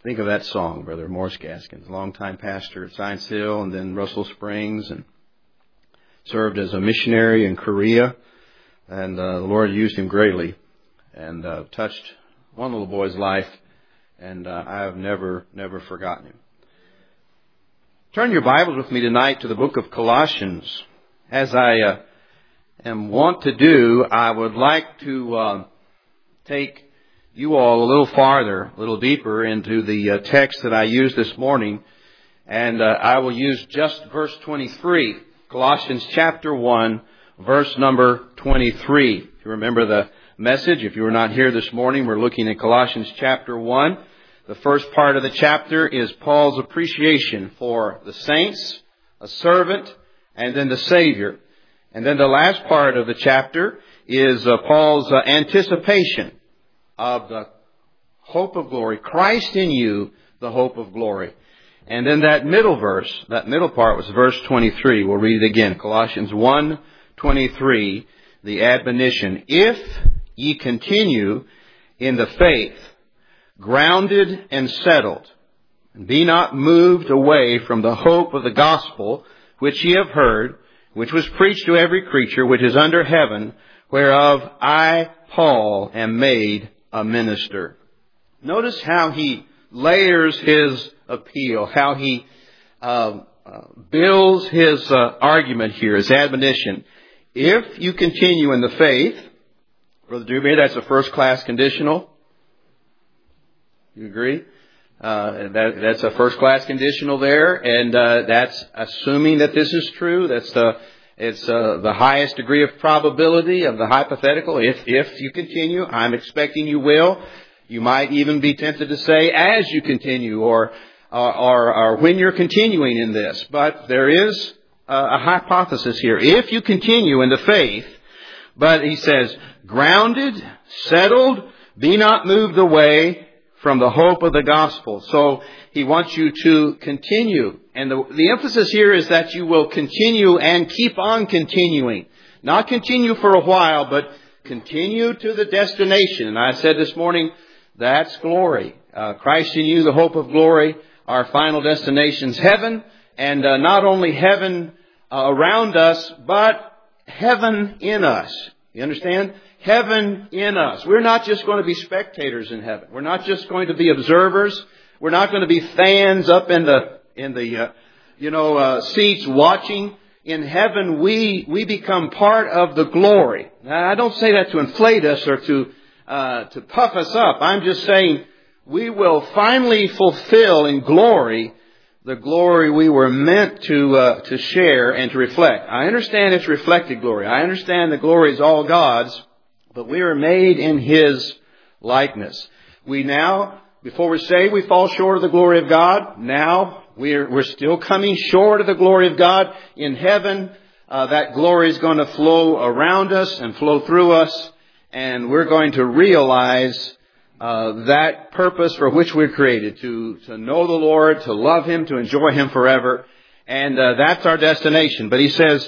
Think of that song, Brother Morris Gaskins, longtime pastor at Science Hill and then Russell Springs, and served as a missionary in Korea. And the Lord used him greatly and touched one little boy's life, and I have never forgotten him. Turn your Bibles with me tonight to the book of Colossians. As I am wont to do, I would like to take you all a little farther, a little deeper into the text that I used this morning. And I will use just verse 23. Colossians chapter 1, verse number 23. If you remember the message, if you were not here this morning, we're looking at Colossians chapter 1. The first part of the chapter is Paul's appreciation for the saints, a servant, and then the Savior. And then the last part of the chapter is Paul's anticipation of the hope of glory. Christ in you, the hope of glory. And then that middle verse, that middle part was verse 23. We'll read it again. Colossians 1:23, the admonition. If ye continue in the faith, grounded and settled, and be not moved away from the hope of the gospel, which ye have heard, which was preached to every creature which is under heaven, whereof I, Paul, am made a minister. Notice how he layers his appeal, how he builds his argument here, his admonition. If you continue in the faith, Brother Dubé, that's a first-class conditional. You agree? That's a first-class conditional there, and that's assuming that this is true. It's the highest degree of probability of the hypothetical. If you continue, I'm expecting you will. You might even be tempted to say as you continue, or when you're continuing in this. But there is a hypothesis here. If you continue in the faith, but he says, grounded, settled, be not moved away from the hope of the gospel. So he wants you to continue. And the emphasis here is that you will continue and keep on continuing. Not continue for a while, but continue to the destination. And I said this morning, that's glory. Christ in you, the hope of glory. Our final destination's heaven. And not only heaven around us, but heaven in us. You understand? Heaven in us. We're not just going to be spectators in heaven. We're not just going to be observers. We're not going to be fans up in the seats watching. In heaven, we become part of the glory. Now, I don't say that to inflate us or to puff us up. I'm just saying we will finally fulfill in glory the glory we were meant to share and to reflect. I understand it's reflected glory. I understand the glory is all God's. But we are made in His likeness. We now, before we say we fall short of the glory of God, now we're still coming short of the glory of God. In heaven, that glory is going to flow around us and flow through us. And we're going to realize that purpose for which we're created, to know the Lord, to love Him, to enjoy Him forever. And that's our destination. But he says,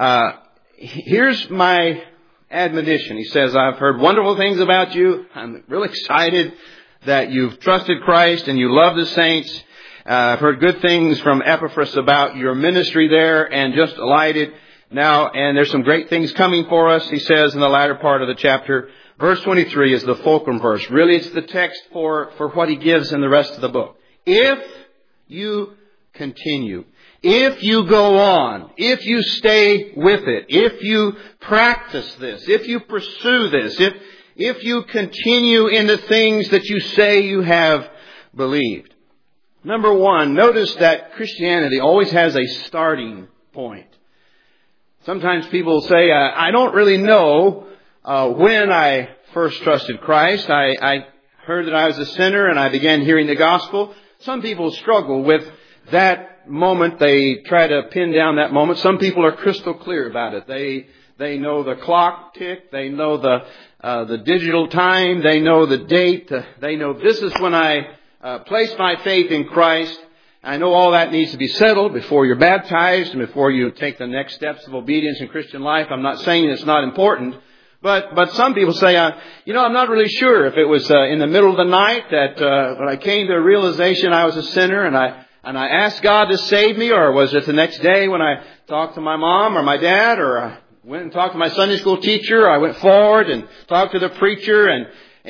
here's my admonition. He says, I've heard wonderful things about you. I'm real excited that you've trusted Christ and you love the saints. I've heard good things from Epaphras about your ministry there and just delighted now. And there's some great things coming for us, he says in the latter part of the chapter. Verse 23 is the fulcrum verse. Really, it's the text for what he gives in the rest of the book. If you continue, if you go on, if you stay with it, if you practice this, if you pursue this, if you continue in the things that you say you have believed. Number one, notice that Christianity always has a starting point. Sometimes people say, I don't really know when I first trusted Christ. I heard that I was a sinner and I began hearing the gospel. Some people struggle with that moment. They try to pin down that moment. Some people are crystal clear about it. They know the clock tick. They know the digital time. They know the date. They know this is when I placed my faith in Christ. I know all that needs to be settled before you're baptized and before you take the next steps of obedience in Christian life. I'm not saying it's not important, But some people say, I'm not really sure if it was in the middle of the night that when I came to a realization I was a sinner and I asked God to save me, or was it the next day when I talked to my mom or my dad, or I went and talked to my Sunday school teacher, or I went forward and talked to the preacher and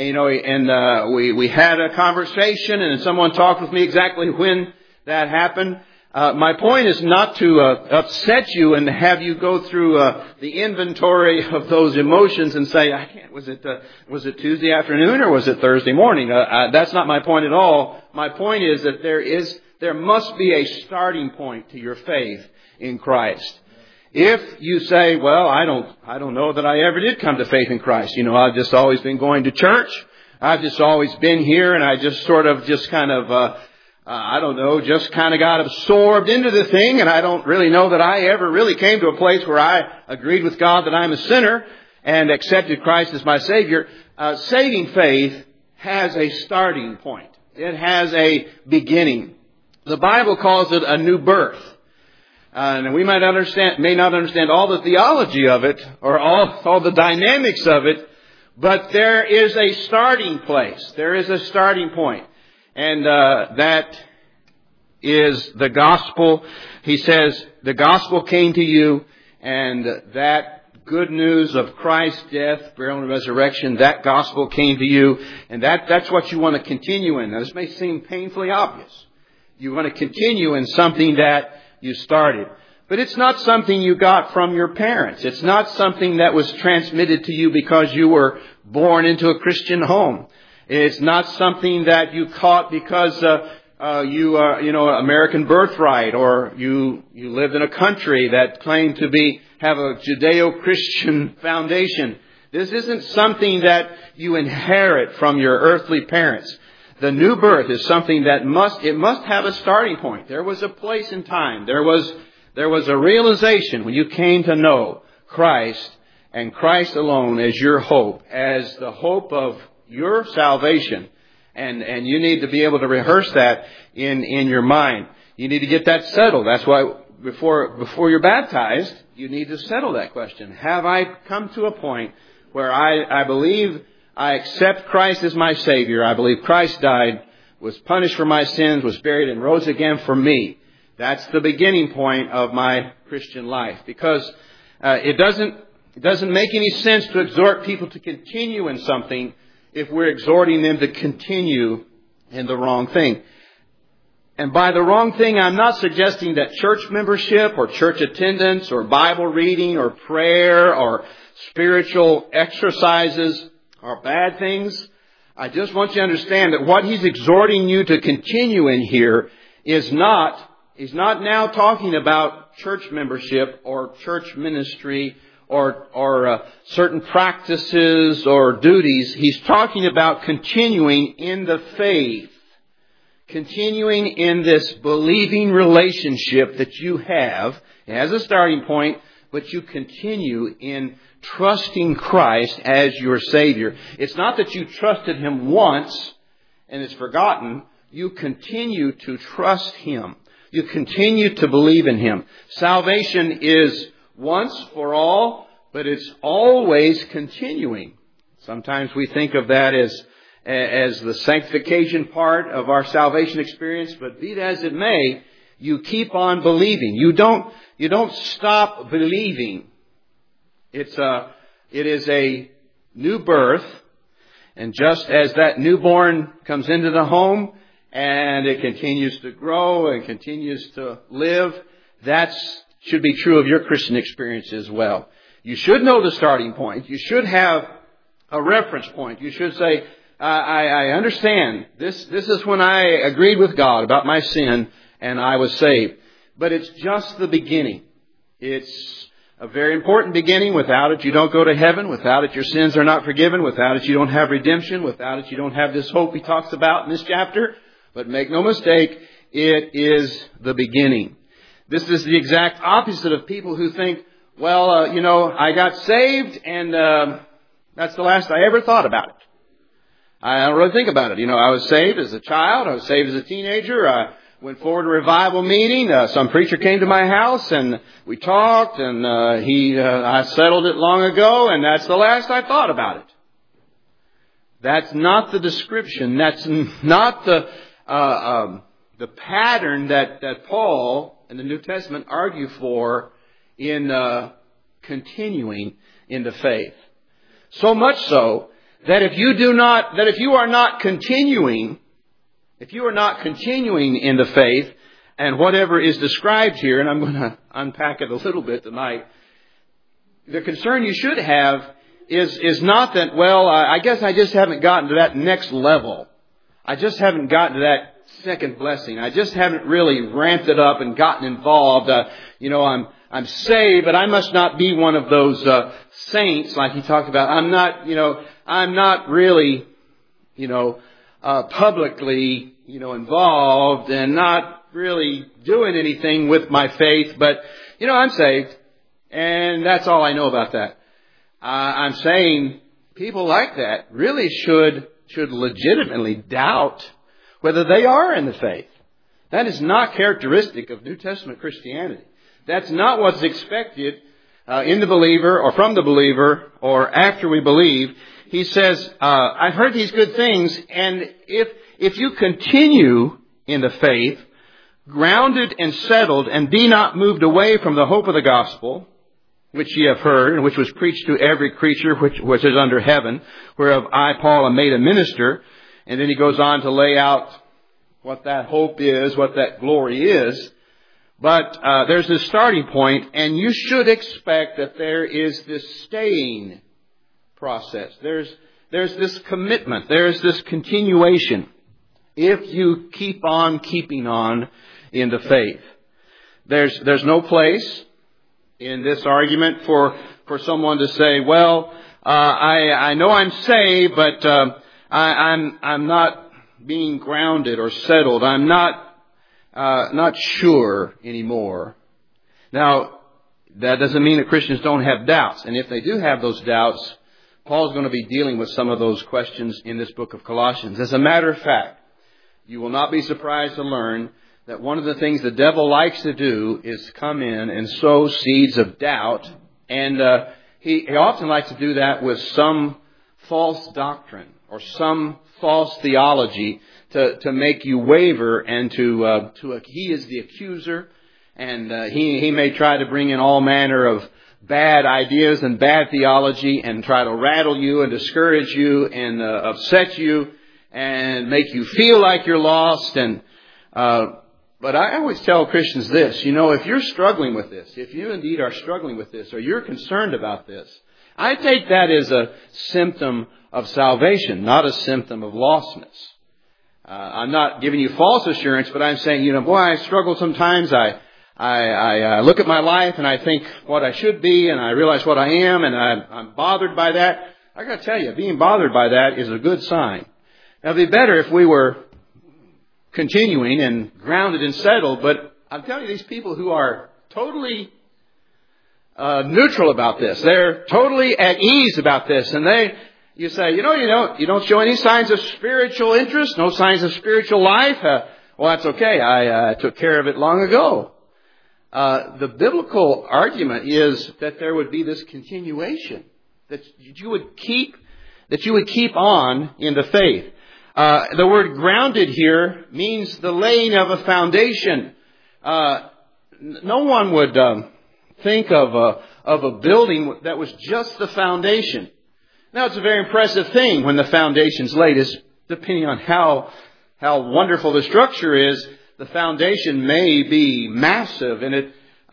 we had a conversation and someone talked with me exactly when that happened. My point is not to upset you and have you go through the inventory of those emotions and say, was it Tuesday afternoon or was it Thursday morning? That's not my point at all. My point is that there must be a starting point to your faith in Christ. If you say, well, I don't know that I ever did come to faith in Christ. I've just always been going to church. I've just always been here and I just sort of just kind of just kind of got absorbed into the thing, and I don't really know that I ever really came to a place where I agreed with God that I'm a sinner and accepted Christ as my Savior. Saving faith has a starting point. It has a beginning. The Bible calls it a new birth. And we may not understand all the theology of it or all the dynamics of it, but there is a starting place. There is a starting point. And that is the gospel. He says, the gospel came to you, and that good news of Christ's death, burial, and resurrection, that gospel came to you, and that's what you want to continue in. Now, this may seem painfully obvious. You want to continue in something that you started. But it's not something you got from your parents. It's not something that was transmitted to you because you were born into a Christian home. It's not something that you caught because you are, American birthright, or you lived in a country that claimed to have a Judeo-Christian foundation. This isn't something that you inherit from your earthly parents. The new birth is something that must have a starting point. There was a place in time. There was a realization when you came to know Christ and Christ alone as your hope, as the hope of your salvation. And you need to be able to rehearse that in your mind. You need to get that settled. That's why before you're baptized, you need to settle that question. Have I come to a point where I believe I accept Christ as my Savior? I believe Christ died, was punished for my sins, was buried, and rose again for me. That's the beginning point of my Christian life. Because it doesn't make any sense to exhort people to continue in something if we're exhorting them to continue in the wrong thing. And by the wrong thing, I'm not suggesting that church membership or church attendance or Bible reading or prayer or spiritual exercises are bad things. I just want you to understand that what he's exhorting you to continue in here is he's not now talking about church membership or church ministry or certain practices or duties. He's talking about continuing in the faith, continuing in this believing relationship that you have. It has a starting point, but you continue in trusting Christ as your Savior. It's not that you trusted Him once and it's forgotten. You continue to trust Him. You continue to believe in Him. Salvation is once for all, but it's always continuing. Sometimes we think of that as the sanctification part of our salvation experience, but be it as it may, you keep on believing. You don't stop believing. It is a new birth, and just as that newborn comes into the home and it continues to grow and continues to live, that should be true of your Christian experience as well. You should know the starting point. You should have a reference point. You should say, I understand. This is when I agreed with God about my sin and I was saved. But it's just the beginning. It's a very important beginning. Without it, you don't go to heaven. Without it, your sins are not forgiven. Without it, you don't have redemption. Without it, you don't have this hope he talks about in this chapter. But make no mistake, it is the beginning. This is the exact opposite of people who think, well, I got saved and that's the last I ever thought about it. I don't really think about it. I was saved as a child. I was saved as a teenager. went forward to a revival meeting. Some preacher came to my house and we talked, and I settled it long ago, and that's the last I thought about it. That's not the description. That's not the pattern that Paul and the New Testament argue for in continuing in the faith. So much so that if you are not continuing in the faith, and whatever is described here, and I'm going to unpack it a little bit tonight, the concern you should have is not that, well, I guess I just haven't gotten to that next level. I just haven't gotten to that second blessing. I just haven't really ramped it up and gotten involved. I'm saved, but I must not be one of those saints like he talked about. I'm not really, publicly, involved and not really doing anything with my faith, but, I'm saved. And that's all I know about that. I'm saying people like that really should legitimately doubt whether they are in the faith. That is not characteristic of New Testament Christianity. That's not what's expected in the believer or from the believer or after we believe. He says, I've heard these good things, and if you continue in the faith, grounded and settled, and be not moved away from the hope of the gospel, which ye have heard, and which was preached to every creature which is under heaven, whereof I, Paul, am made a minister. And then he goes on to lay out what that hope is, what that glory is. But there's this starting point, and you should expect that there is this staying process. There's this commitment. There's this continuation. If you keep on keeping on in the faith. There's no place in this argument for someone to say, well, I know I'm saved, but I'm not being grounded or settled. I'm not sure anymore. Now, that doesn't mean that Christians don't have doubts. And if they do have those doubts, Paul's going to be dealing with some of those questions in this book of Colossians. As a matter of fact, you will not be surprised to learn that one of the things the devil likes to do is come in and sow seeds of doubt. And he often likes to do that with some false doctrine or some false theology to make you waver and he is the accuser, and he may try to bring in all manner of bad ideas and bad theology and try to rattle you and discourage you and upset you and make you feel like you're lost. But I always tell Christians this, if you're struggling with this, if you indeed are struggling with this or you're concerned about this, I take that as a symptom of salvation, not a symptom of lostness. I'm not giving you false assurance, but I'm saying, boy, I struggle sometimes. I look at my life and I think what I should be, and I realize what I am, and I'm bothered by that. I got to tell you, being bothered by that is a good sign. Now, it'd be better if we were continuing and grounded and settled, but I'm telling you, these people who are totally neutral about this, they're totally at ease about this, and you say, you don't show any signs of spiritual interest, no signs of spiritual life. Well, that's okay. I took care of it long ago. The biblical argument is that there would be this continuation, that you would keep on in the faith. The word grounded here means the laying of a foundation. No one would think of a building that was just the foundation. Now, it's a very impressive thing when the foundation's laid. It's depending on how wonderful the structure is. The foundation may be massive, and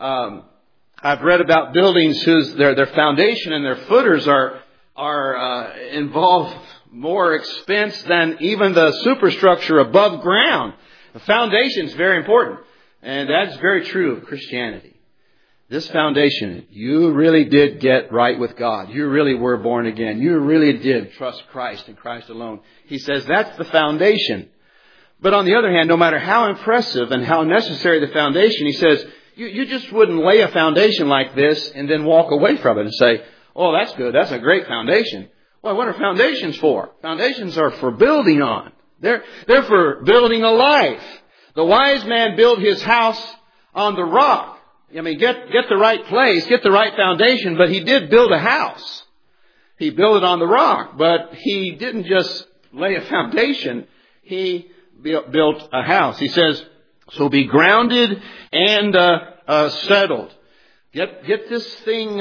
I've read about buildings whose their foundation and their footers are involve more expense than even the superstructure above ground. The foundation is very important, and that's very true of Christianity. This foundation, you really did get right with God. You really were born again. You really did trust Christ and Christ alone. He says that's the foundation. But on the other hand, no matter how impressive and how necessary the foundation, he says, you just wouldn't lay a foundation like this and then walk away from it and say, oh, that's good. That's a great foundation. Well, what are foundations for? Foundations are for building on. They're for building a life. The wise man built his house on the rock. I mean, get the right place, get the right foundation, but he did build a house. He built it on the rock, but he didn't just lay a foundation. He built a house. He says, so be grounded and settled. Get this thing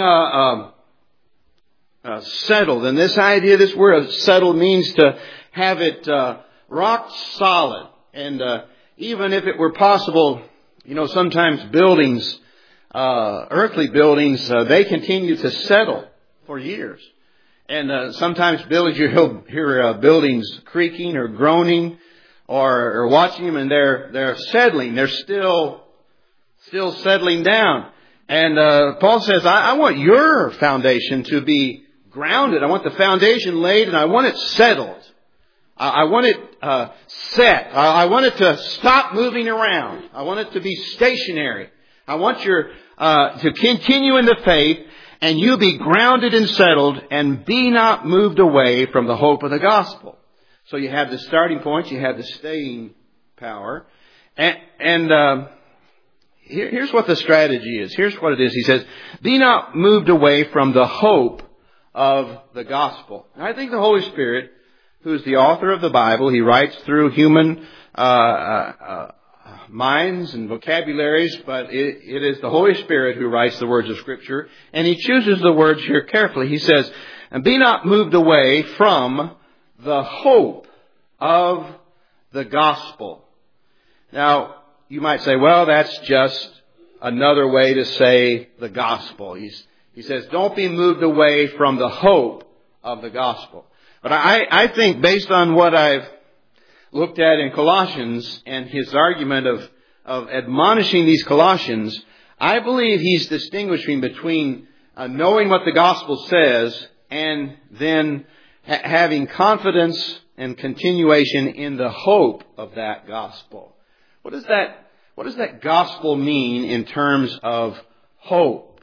settled. And this idea, this word of settled means to have it rock solid. And even if it were possible, sometimes buildings, earthly buildings, they continue to settle for years. And sometimes buildings, you hear buildings creaking or groaning, or watching them, and they're settling. They're still settling down. And Paul says, I want your foundation to be grounded. I want the foundation laid, and I want it settled. I want it set. I want it to stop moving around. I want it to be stationary. I want your to continue in the faith, and you be grounded and settled, and be not moved away from the hope of the gospel. So you have the starting point, you have the staying power, and here's what the strategy is. Here's what it is. He says, be not moved away from the hope of the gospel. And I think the Holy Spirit, who's the author of the Bible, he writes through human minds and vocabularies, but it is the Holy Spirit who writes the words of Scripture, and he chooses the words here carefully. He says, and be not moved away from the hope of the gospel. Now, you might say, well, that's just another way to say the gospel. He says, don't be moved away from the hope of the gospel. But I think based on what I've looked at in Colossians and his argument of admonishing these Colossians, I believe he's distinguishing between knowing what the gospel says and then having confidence and continuation in the hope of that gospel. What does that gospel mean in terms of hope?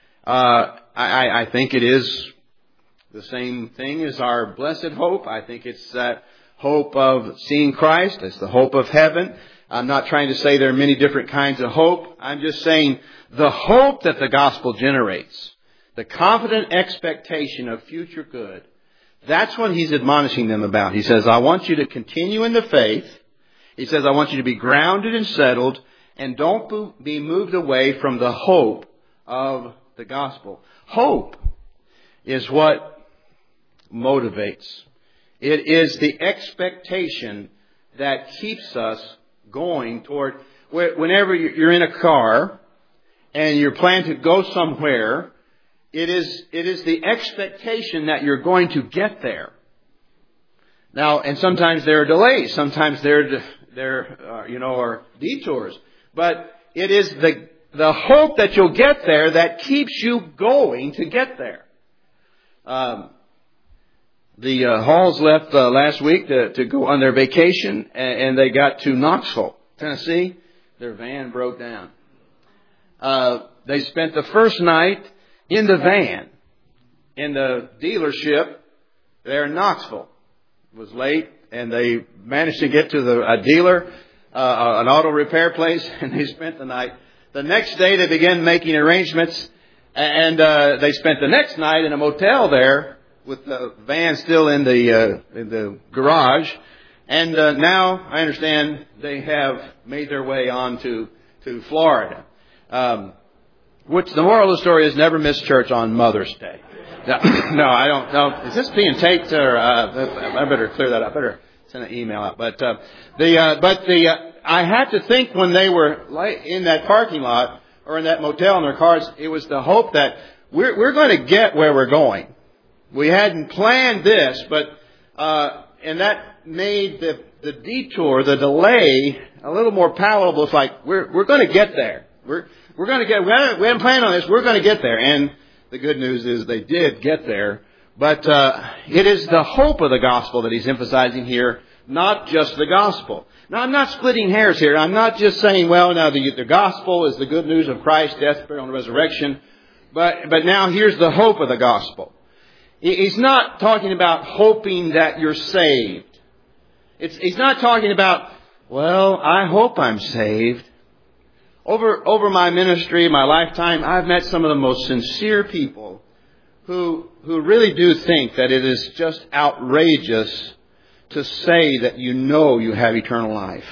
I think it is the same thing as our blessed hope. I think it's that hope of seeing Christ. It's the hope of heaven. I'm not trying to say there are many different kinds of hope. I'm just saying the hope that the gospel generates, the confident expectation of future good, that's what he's admonishing them about. He says, I want you to continue in the faith. He says, I want you to be grounded and settled, and don't be moved away from the hope of the gospel. Hope is what motivates. It is the expectation that keeps us going toward, whenever you're in a car and you're planning to go somewhere, it is the expectation that you're going to get there. Now, and sometimes there are delays, sometimes there are detours, but it is the hope that you'll get there that keeps you going to get there. The Halls left last week to go on their vacation, and they got to Knoxville, Tennessee. Their van broke down. They spent the first night in the van in the dealership there in Knoxville. It was late, and they managed to get to a dealer, an auto repair place, and they spent the night. The next day, they began making arrangements, and they spent the next night in a motel there with the van still in the garage. And now, I understand, they have made their way on to Florida. Which the moral of the story is never miss church on Mother's Day. No, I don't know. Is this being taped? Or I better clear that up. I better send an email out. But I had to think when they were in that parking lot or in that motel in their cars, it was the hope that we're going to get where we're going. We hadn't planned this, but and that made the detour, the delay, a little more palatable. It's like we're going to get there. We're going to get. We haven't planned on this. We're going to get there. And the good news is they did get there. But it is the hope of the gospel that he's emphasizing here, not just the gospel. Now, I'm not splitting hairs here. I'm not just saying, well, now the gospel is the good news of Christ, death, burial, and resurrection. But now here's the hope of the gospel. He's not talking about hoping that you're saved. He's not talking about well, I hope I'm saved. Over my ministry, my lifetime, I've met some of the most sincere people who really do think that it is just outrageous to say that you know you have eternal life.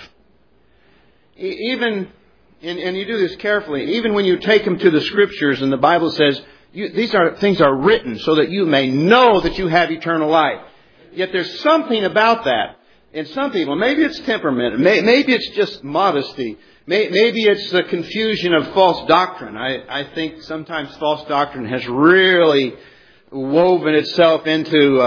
Even, and you do this carefully, even when you take them to the Scriptures and the Bible says, these things are written so that you may know that you have eternal life. Yet there's something about that in some people. Maybe it's temperament. Maybe it's just modesty. Maybe it's the confusion of false doctrine. I think sometimes false doctrine has really woven itself into,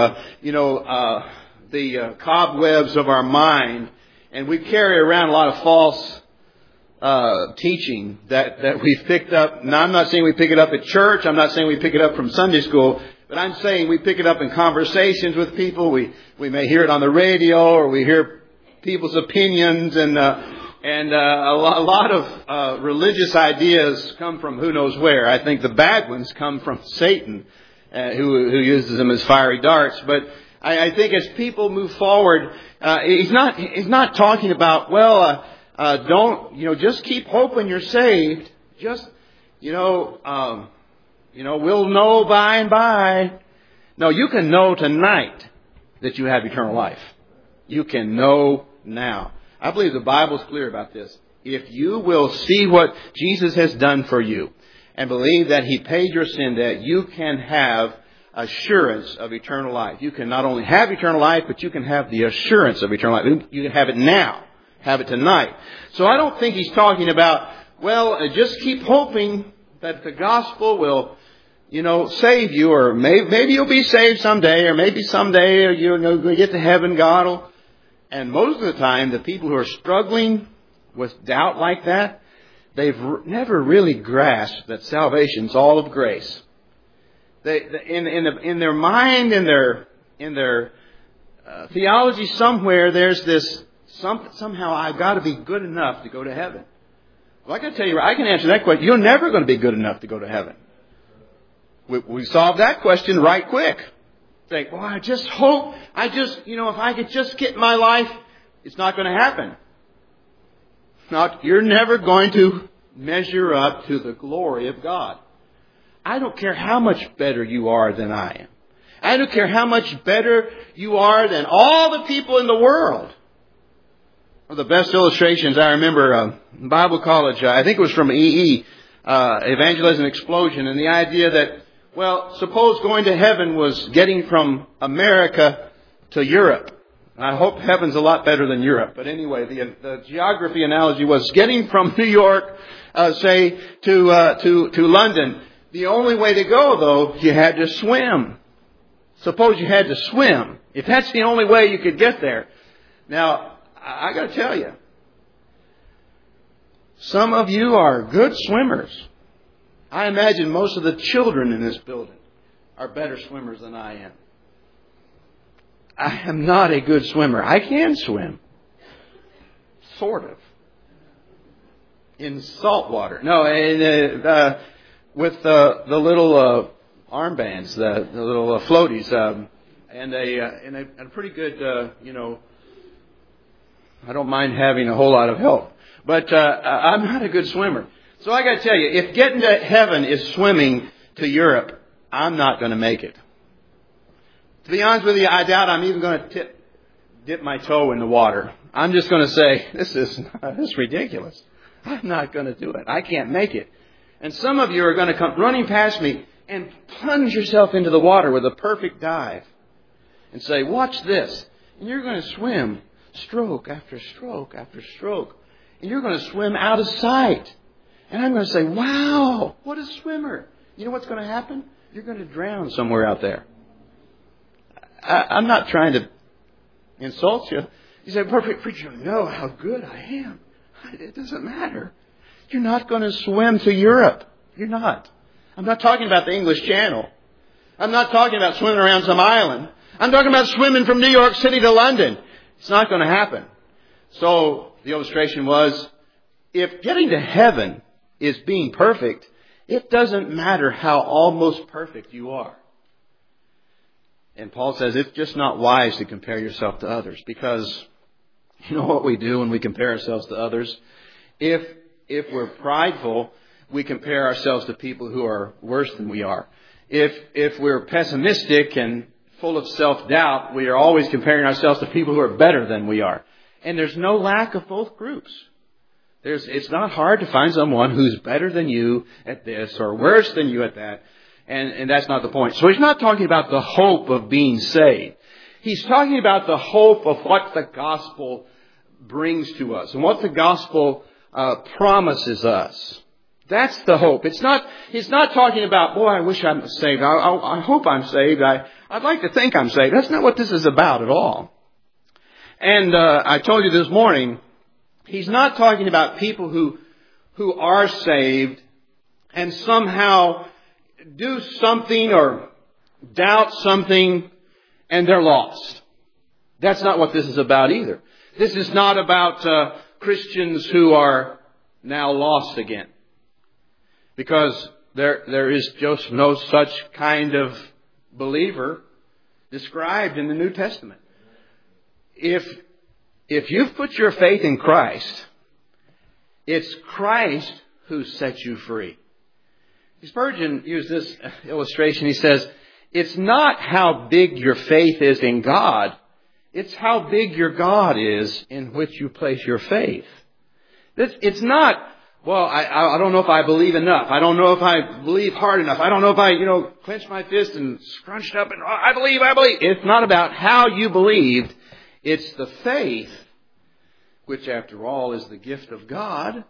the cobwebs of our mind. And we carry around a lot of false teaching that we've picked up. Now, I'm not saying we pick it up at church. I'm not saying we pick it up from Sunday school. But I'm saying we pick it up in conversations with people. We may hear it on the radio, or we hear people's opinions, and a lot of religious ideas come from who knows where. I think the bad ones come from Satan, who uses them as fiery darts. But I think as people move forward, he's not talking about, just keep hoping you're saved. Just, we'll know by and by. No, you can know tonight that you have eternal life. You can know now. I believe the Bible's clear about this. If you will see what Jesus has done for you and believe that He paid your sin debt, you can have assurance of eternal life. You can not only have eternal life, but you can have the assurance of eternal life. You can have it now. Have it tonight. So I don't think He's talking about, just keep hoping that the gospel will, save you, or maybe you'll be saved someday, or maybe someday you'll get to heaven, God will. And most of the time, the people who are struggling with doubt like that, they've never really grasped that salvation's all of grace. In their mind, in their theology somewhere, there's this somehow I've got to be good enough to go to heaven. Well, I can tell you, I can answer that question. You're never going to be good enough to go to heaven. We solved that question right quick. Think, I just hope, if I could just get my life, it's not going to happen. You're never going to measure up to the glory of God. I don't care how much better you are than I am. I don't care how much better you are than all the people in the world. One of the best illustrations I remember, Bible college, I think it was from E.E., Evangelism Explosion, and the idea that, suppose going to heaven was getting from America to Europe. I hope heaven's a lot better than Europe. But anyway, the geography analogy was getting from New York, to London. The only way to go, though, you had to swim. Suppose you had to swim. If that's the only way you could get there. Now, I got to tell you, some of you are good swimmers. I imagine most of the children in this building are better swimmers than I am. I am not a good swimmer. I can swim. Sort of. In salt water. No, with the little armbands, the little floaties, and a pretty good, I don't mind having a whole lot of help. But I'm not a good swimmer. So I got to tell you, if getting to heaven is swimming to Europe, I'm not going to make it. To be honest with you, I doubt I'm even going to dip my toe in the water. I'm just going to say, this is ridiculous. I'm not going to do it. I can't make it. And some of you are going to come running past me and plunge yourself into the water with a perfect dive and say, watch this. And you're going to swim stroke after stroke after stroke. And you're going to swim out of sight. And I'm going to say, wow, what a swimmer. You know what's going to happen? You're going to drown somewhere out there. I'm not trying to insult you. You say, perfect preacher, know how good I am. It doesn't matter. You're not going to swim to Europe. You're not. I'm not talking about the English Channel. I'm not talking about swimming around some island. I'm talking about swimming from New York City to London. It's not going to happen. So the illustration was, if getting to heaven is being perfect, it doesn't matter how almost perfect you are. And Paul says it's just not wise to compare yourself to others, because You know what we do when we compare ourselves to others? If we're prideful, we compare ourselves to people who are worse than we are. If we're pessimistic and full of self-doubt, we are always comparing ourselves to people who are better than we are. And there's no lack of both groups. It's not hard to find someone who's better than you at this or worse than you at that. And that's not the point. So he's not talking about the hope of being saved. He's talking about the hope of what the gospel brings to us and what the gospel promises us. That's the hope. He's not talking about, boy, I wish I'm saved. I hope I'm saved. I'd like to think I'm saved. That's not what this is about at all. And I told you this morning, he's not talking about people who are saved and somehow do something or doubt something and they're lost. That's not what this is about either. This is not about Christians who are now lost again. Because there is just no such kind of believer described in the New Testament. If you've put your faith in Christ, it's Christ who sets you free. Spurgeon used this illustration. He says, it's not how big your faith is in God. It's how big your God is in which you place your faith. It's not, well, I don't know if I believe enough. I don't know if I believe hard enough. I don't know if I, clench my fist and scrunched up and I believe. It's not about how you believed. It's the faith, which after all is the gift of God,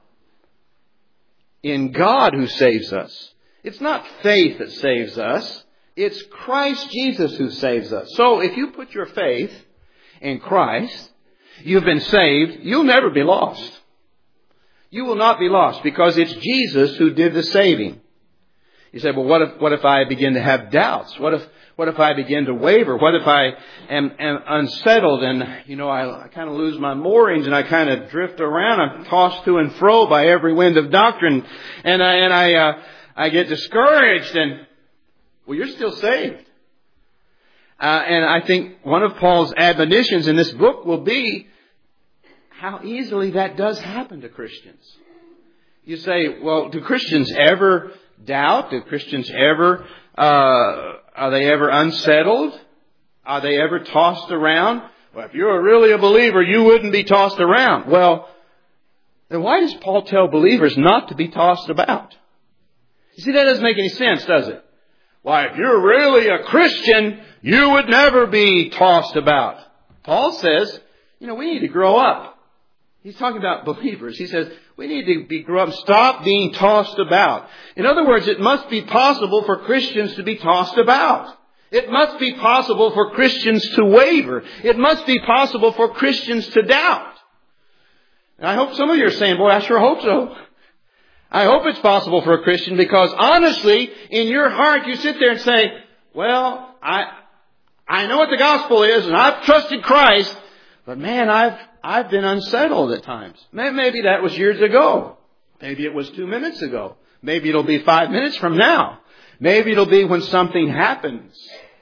in God who saves us. It's not faith that saves us. It's Christ Jesus who saves us. So if you put your faith in Christ, you've been saved, you'll never be lost. You will not be lost because it's Jesus who did the saving. You say, well, what if I begin to have doubts? What if I begin to waver? What if I am unsettled and, I kind of lose my moorings and I kind of drift around. I'm tossed to and fro by every wind of doctrine and I get discouraged and, well, you're still saved. And I think one of Paul's admonitions in this book will be how easily that does happen to Christians. You say, well, do Christians ever doubt? Do Christians ever, are they ever unsettled? Are they ever tossed around? Well, if you're really a believer, you wouldn't be tossed around. Well, then why does Paul tell believers not to be tossed about? You see, that doesn't make any sense, does it? Why, if you're really a Christian, you would never be tossed about. Paul says, we need to grow up. He's talking about believers. He says, we need to grow up. Stop being tossed about. In other words, it must be possible for Christians to be tossed about. It must be possible for Christians to waver. It must be possible for Christians to doubt. And I hope some of you are saying, boy, I sure hope so. I hope it's possible for a Christian because honestly, in your heart, you sit there and say, well, I know what the gospel is and I've trusted Christ, but man, I've been unsettled at times. Maybe that was years ago. Maybe it was 2 minutes ago. Maybe it'll be 5 minutes from now. Maybe it'll be when something happens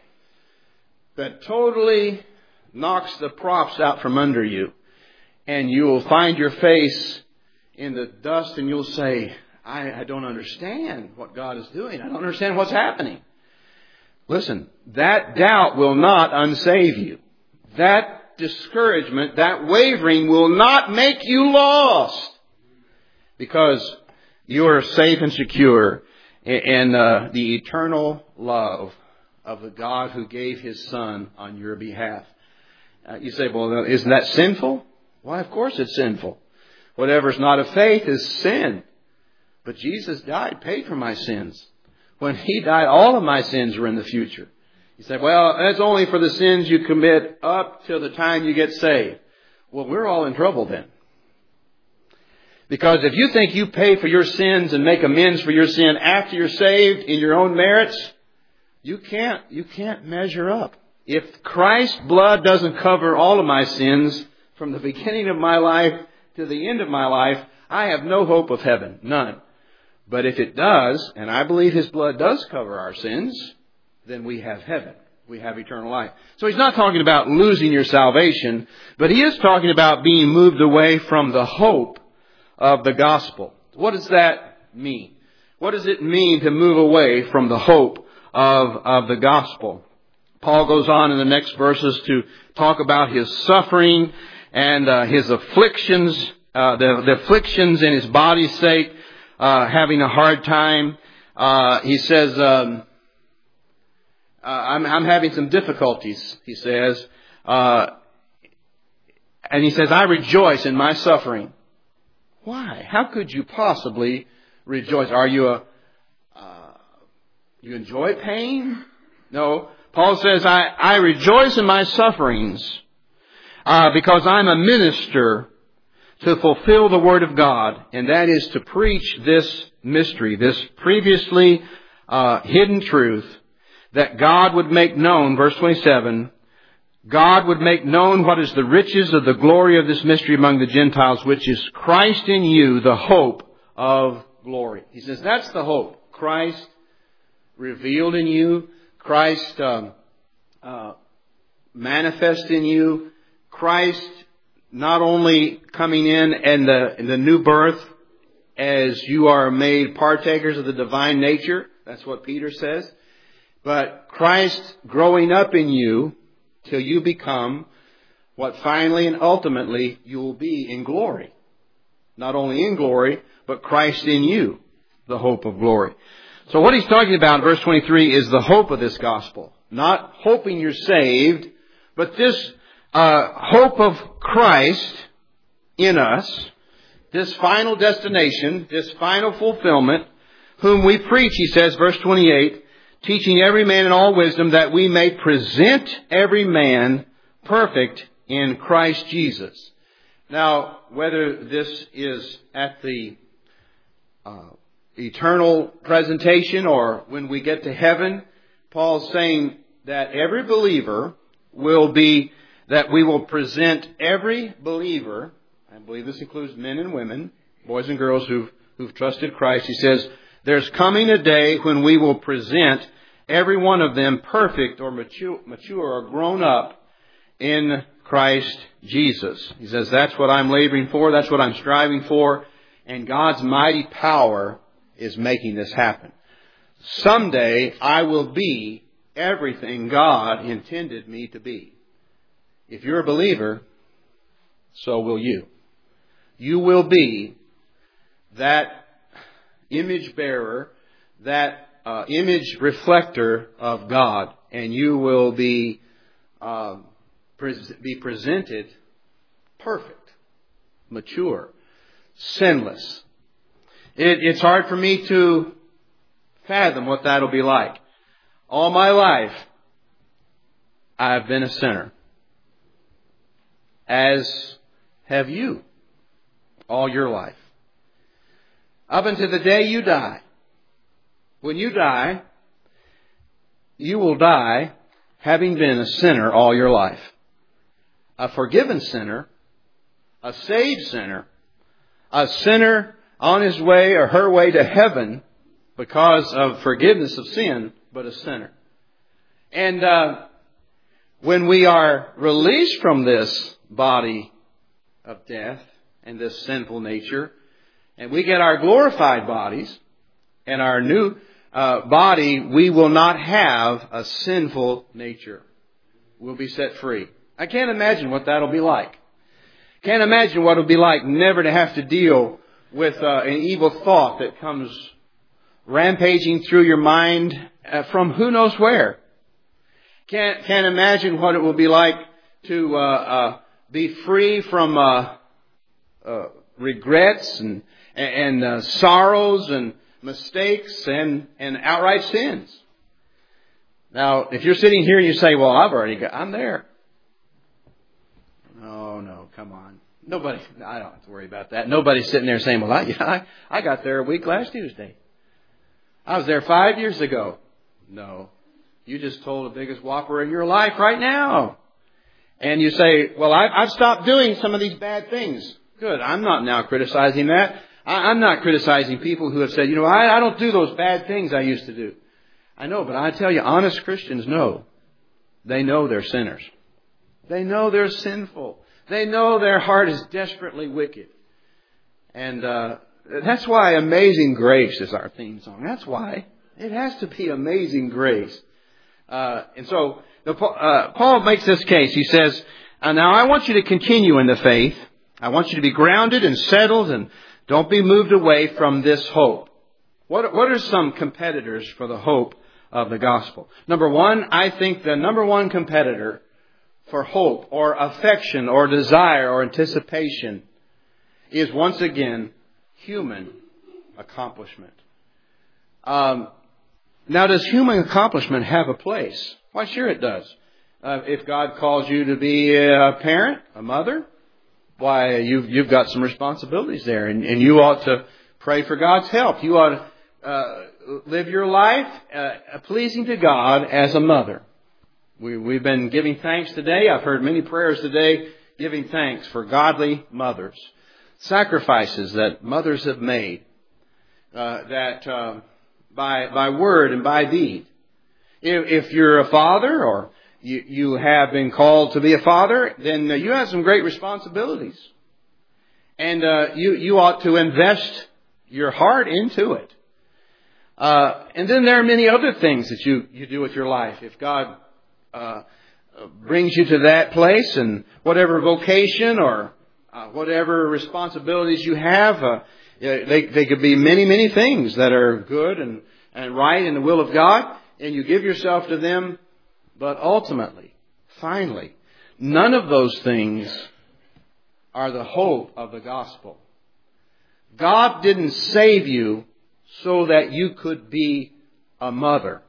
that totally knocks the props out from under you. And you will find your face in the dust and you'll say, I don't understand what God is doing. I don't understand what's happening. Listen, that doubt will not unsave you. That discouragement, that wavering will not make you lost. Because you are safe and secure in the eternal love of the God who gave His Son on your behalf. You say, well, isn't that sinful? Why, of course it's sinful. Whatever's not of faith is sin. But Jesus died, paid for my sins. When He died, all of my sins were in the future. You say, well, that's only for the sins you commit up till the time you get saved. Well, we're all in trouble then. Because if you think you pay for your sins and make amends for your sin after you're saved in your own merits, you can't measure up. If Christ's blood doesn't cover all of my sins from the beginning of my life to the end of my life, I have no hope of heaven. None. But if it does, and I believe His blood does cover our sins, then we have heaven. we have eternal life. So he's not talking about losing your salvation, but he is talking about being moved away from the hope of the gospel. What does that mean? What does it mean to move away from the hope of the gospel? Paul goes on in the next verses to talk about his suffering and his afflictions, the afflictions in his body's sake, having a hard time. He says, I'm having some difficulties, he says. And he says, I rejoice in my suffering. Why? How could you possibly rejoice? Are you you enjoy pain? No. Paul says, I rejoice in my sufferings because I'm a minister to fulfill the Word of God, and that is to preach this mystery, this previously hidden truth, that God would make known, verse 27, God would make known what is the riches of the glory of this mystery among the Gentiles, which is Christ in you, the hope of glory. He says that's the hope. Christ revealed in you, Christ manifest in you, Christ not only coming in the new birth as you are made partakers of the divine nature, that's what Peter says, but Christ growing up in you till you become what finally and ultimately you will be in glory. Not only in glory, but Christ in you, the hope of glory. So what he's talking about in verse 23 is the hope of this gospel. Not hoping you're saved, but this hope of Christ in us, this final destination, this final fulfillment, whom we preach, he says, verse 28, teaching every man in all wisdom that we may present every man perfect in Christ Jesus. Now, whether this is at the eternal presentation or when we get to heaven, Paul's saying that every believer will be, that we will present every believer, I believe this includes men and women, boys and girls who've trusted Christ. He says, there's coming a day when we will present every one of them perfect or mature or grown up in Christ Jesus. He says, that's what I'm laboring for. That's what I'm striving for. And God's mighty power is making this happen. Someday I will be everything God intended me to be. If you're a believer, so will you. You will be that image bearer, that image reflector of God, and you will be presented perfect, mature, sinless. It's hard for me to fathom what that'll be like. All my life, I've been a sinner, as have you, all your life. Up until the day you die. When you die, you will die having been a sinner all your life. A forgiven sinner, a saved sinner, a sinner on his way or her way to heaven because of forgiveness of sin, but a sinner. And when we are released from this body of death and this sinful nature, and we get our glorified bodies and our new body, we will not have a sinful nature. We'll be set free. I can't imagine what that'll be like. Can't imagine what it'll be like never to have to deal with an evil thought that comes rampaging through your mind from who knows where. Can't imagine what it will be like to be free from regrets and sorrows and mistakes and outright sins. Now, if you're sitting here and you say, well, I'm there. No, come on. Nobody, I don't have to worry about that. Nobody's sitting there saying, well, I got there a week last Tuesday. I was there 5 years ago. No. You just told the biggest whopper in your life right now. And you say, well, I've stopped doing some of these bad things. Good. I'm not now criticizing that. I'm not criticizing people who have said, I don't do those bad things I used to do. I know, but I tell you, honest Christians know They know they're sinners. They know they're sinful. They know their heart is desperately wicked. And that's why Amazing Grace is our theme song. That's why. It has to be Amazing Grace. And so Paul makes this case. He says, now I want you to continue in the faith. I want you to be grounded and settled and don't be moved away from this hope. What are some competitors for the hope of the gospel? Number one, I think the number one competitor for hope or affection or desire or anticipation is once again human accomplishment. Now, does human accomplishment have a place? Why, sure it does. If God calls you to be a parent, a mother, why, you've got some responsibilities there, and you ought to pray for God's help. You ought to live your life pleasing to God as a mother. We've been giving thanks today. I've heard many prayers today giving thanks for godly mothers. Sacrifices that mothers have made by word and by deed. If you're a father or you have been called to be a father, then you have some great responsibilities. And you ought to invest your heart into it. And then there are many other things that you do with your life. If God brings you to that place, and whatever vocation or whatever responsibilities you have, they could be many, many things that are good and right in the will of God, and you give yourself to them. But ultimately, finally, none of those things are the hope of the gospel. God didn't save you so that you could be a mother.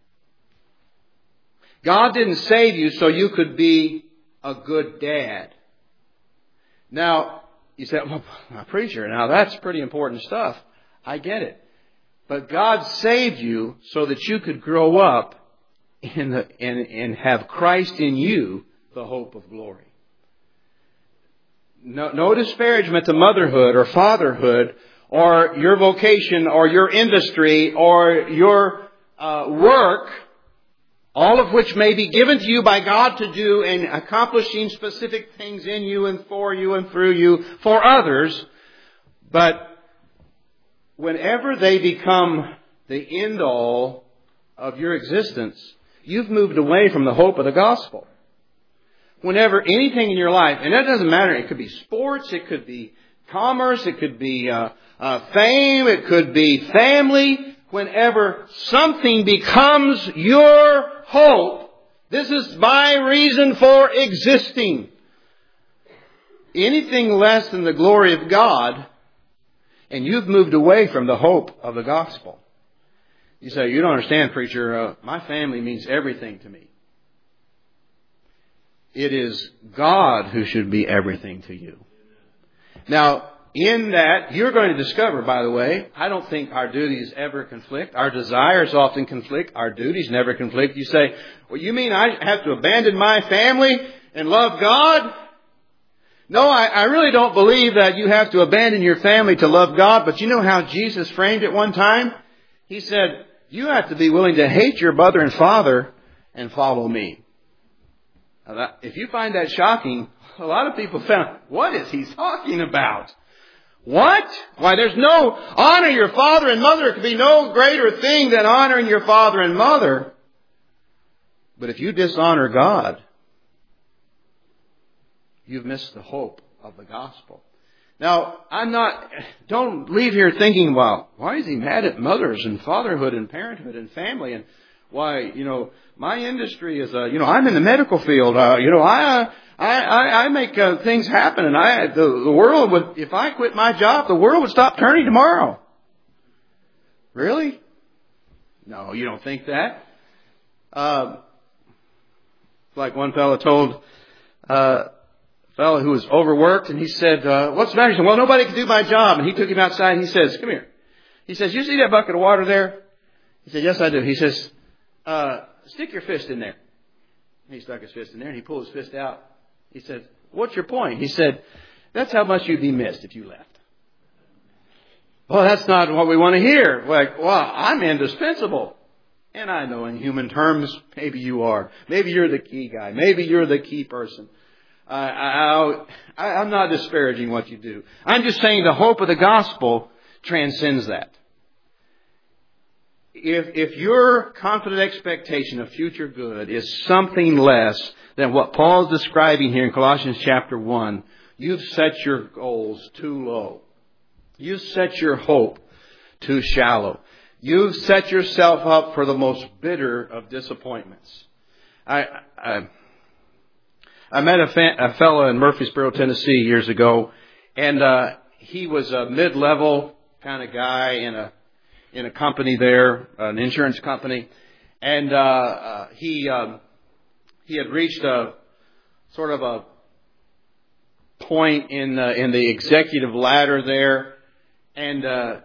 God didn't save you so you could be a good dad. Now, you say, well, preacher, now that's pretty important stuff. I get it. But God saved you so that you could grow up and have Christ in you, the hope of glory. No disparagement to motherhood or fatherhood or your vocation or your industry or your work, all of which may be given to you by God to do in accomplishing specific things in you and through you for others. But whenever they become the end all of your existence, you've moved away from the hope of the gospel. Whenever anything in your life, and that doesn't matter, it could be sports, it could be commerce, it could be fame, it could be family. Whenever something becomes your hope, this is my reason for existing. Anything less than the glory of God, and you've moved away from the hope of the gospel. You say, you don't understand, preacher. My family means everything to me. It is God who should be everything to you. Now, in that, you're going to discover, by the way, I don't think our duties ever conflict. Our desires often conflict. Our duties never conflict. You say, well, you mean I have to abandon my family and love God? No, I really don't believe that you have to abandon your family to love God. But you know how Jesus framed it one time? He said, you have to be willing to hate your mother and father and follow me. Now, if you find that shocking, a lot of people found, what is he talking about? What? Why, there's no honor your father and mother. There could be no greater thing than honoring your father and mother. But if you dishonor God, you've missed the hope of the gospel. Now, don't leave here thinking, well, why is he mad at mothers and fatherhood and parenthood and family? And why, my industry is, I'm in the medical field. I make things happen, and the world would, if I quit my job, the world would stop turning tomorrow. Really? No, you don't think that. Like one fellow told a fellow who was overworked, and he said, what's the matter? He said, well, nobody can do my job. And he took him outside, and he says, come here. He says, you see that bucket of water there? He said, yes, I do. He says, stick your fist in there. And he stuck his fist in there, and he pulled his fist out. He said, what's your point? He said, that's how much you'd be missed if you left. Well, that's not what we want to hear. Like, well, I'm indispensable. And I know in human terms, maybe you are. Maybe you're the key guy. Maybe you're the key person. I'm not disparaging what you do. I'm just saying the hope of the gospel transcends that. If your confident expectation of future good is something less than what Paul's describing here in Colossians chapter 1, you've set your goals too low. You've set your hope too shallow. You've set yourself up for the most bitter of disappointments. I met a fellow in Murfreesboro, Tennessee years ago, and he was a mid-level kind of guy in a company there, an insurance company, and he had reached a sort of a point in the executive ladder there, and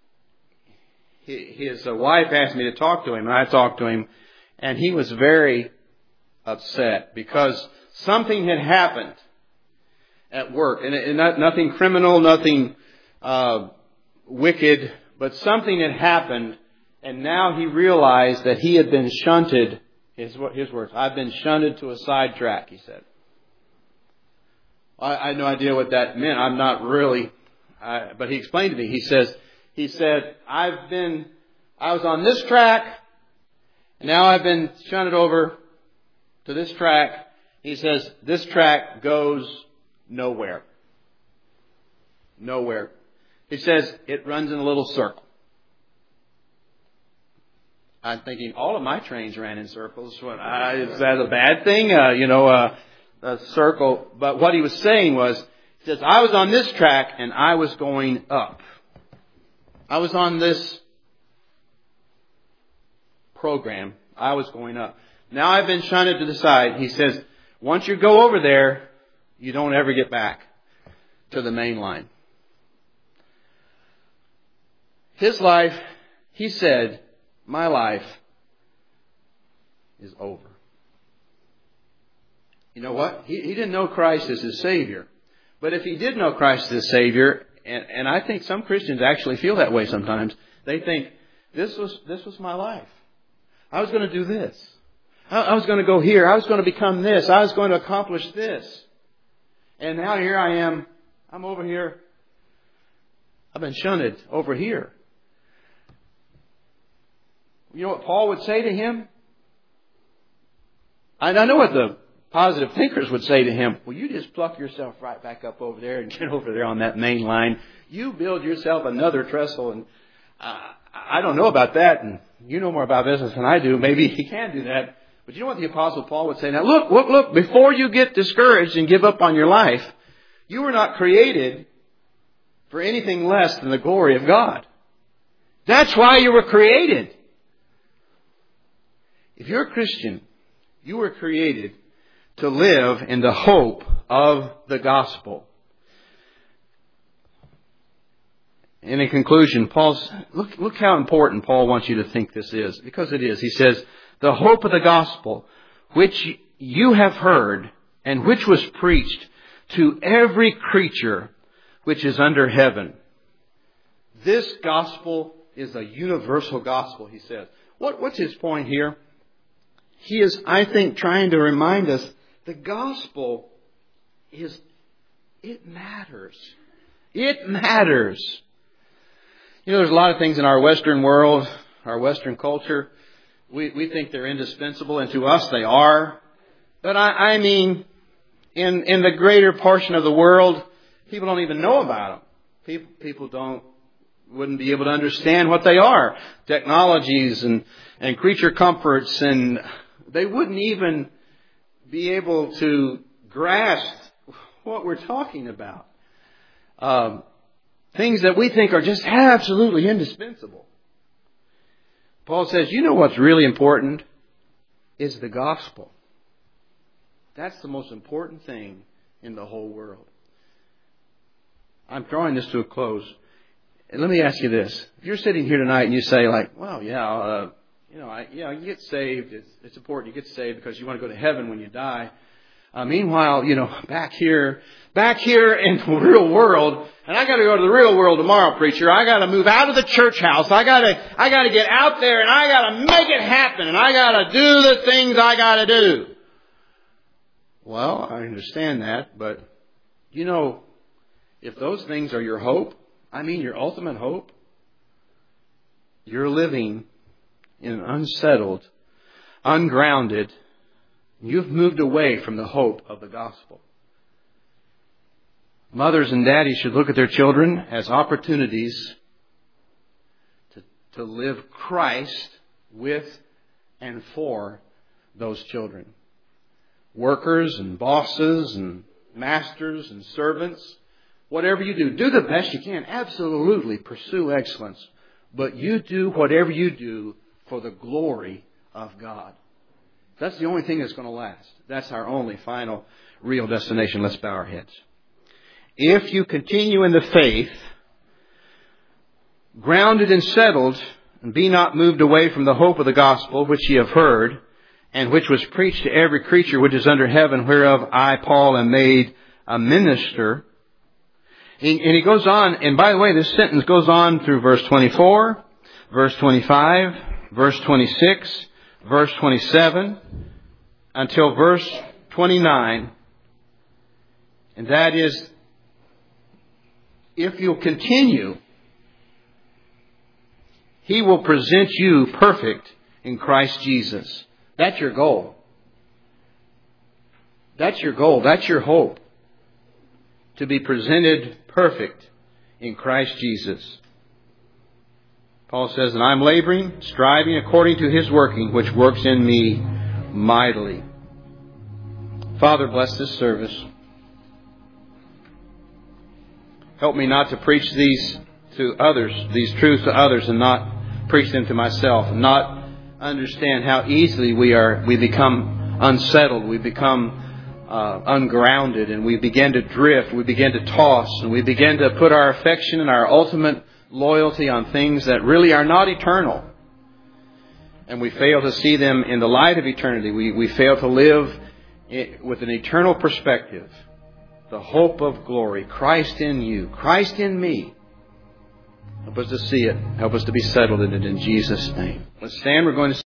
his wife asked me to talk to him, and I talked to him, and he was very upset because something had happened at work, and nothing criminal, nothing wicked, but something had happened, and now he realized that he had been shunted. His words, "I've been shunted to a sidetrack," he said. I had no idea what that meant. I'm not really, but he explained to me. He said, I was on this track, and now I've been shunted over to this track. He says, this track goes nowhere. Nowhere. He says, it runs in a little circle. I'm thinking, all of my trains ran in circles. Is that a bad thing? A circle. But what he was saying was, he says, I was on this track and I was going up. I was on this program. I was going up. Now I've been shunted to the side. He says, once you go over there, you don't ever get back to the main line. His life, he said, my life is over. You know what? He didn't know Christ as his Savior. But if he did know Christ as his Savior, and I think some Christians actually feel that way sometimes, they think, this was my life. I was going to do this. I was going to go here. I was going to become this. I was going to accomplish this. And now here I am. I'm over here. I've been shunted over here. You know what Paul would say to him? I know what the positive thinkers would say to him. Well, you just pluck yourself right back up over there and get over there on that main line. You build yourself another trestle. And I don't know about that. And you know more about business than I do. Maybe he can do that. But you know what the Apostle Paul would say? Now look, before you get discouraged and give up on your life, you were not created for anything less than the glory of God. That's why you were created. If you're a Christian, you were created to live in the hope of the gospel. And in conclusion, look how important Paul wants you to think this is. Because it is. He says, the hope of the gospel, which you have heard and which was preached to every creature which is under heaven. This gospel is a universal gospel, he says. What's his point here? He is, I think, trying to remind us the gospel it matters. It matters. You know, there's a lot of things in our Western world, our Western culture, we think they're indispensable, and to us they are. But I mean, in the greater portion of the world, people don't even know about them. People wouldn't be able to understand what they are. Technologies and creature comforts, and they wouldn't even be able to grasp what we're talking about. Things that we think are just absolutely indispensable. Paul says, you know what's really important? Is the gospel. That's the most important thing in the whole world. I'm drawing this to a close. And let me ask you this. If you're sitting here tonight and you say like, well, you get saved. It's important you get saved because you want to go to heaven when you die. Meanwhile, back here in the real world, and I got to go to the real world tomorrow, preacher. I got to move out of the church house. I got to get out there and I got to make it happen and I got to do the things I got to do. Well, I understand that, but if those things are your hope, your ultimate hope, you're living in an unsettled, ungrounded, you've moved away from the hope of the gospel. Mothers and daddies should look at their children as opportunities to live Christ with and for those children. Workers and bosses and masters and servants, whatever you do the best you can. Absolutely pursue excellence. But you do whatever you do for the glory of God. That's the only thing that's going to last. That's our only final real destination. Let's bow our heads. If you continue in the faith, grounded and settled, and be not moved away from the hope of the gospel which ye have heard, and which was preached to every creature which is under heaven, whereof I, Paul, am made a minister. And he goes on, and by the way, this sentence goes on through verse 24, verse 25, verse 26, verse 27, until verse 29. And that is, if you'll continue, He will present you perfect in Christ Jesus. That's your goal. That's your goal. That's your hope. To be presented perfect in Christ Jesus. Paul says, and I'm laboring, striving according to His working, which works in me mightily. Father, bless this service. Help me not to preach these to others, these truths to others, and not preach them to myself, and not understand how easily we become unsettled, we become ungrounded, and we begin to drift, we begin to toss, and we begin to put our affection and our ultimate loyalty on things that really are not eternal. And we fail to see them in the light of eternity. We fail to live with an eternal perspective. The hope of glory. Christ in you. Christ in me. Help us to see it. Help us to be settled in it in Jesus' name. Let's stand. We're going to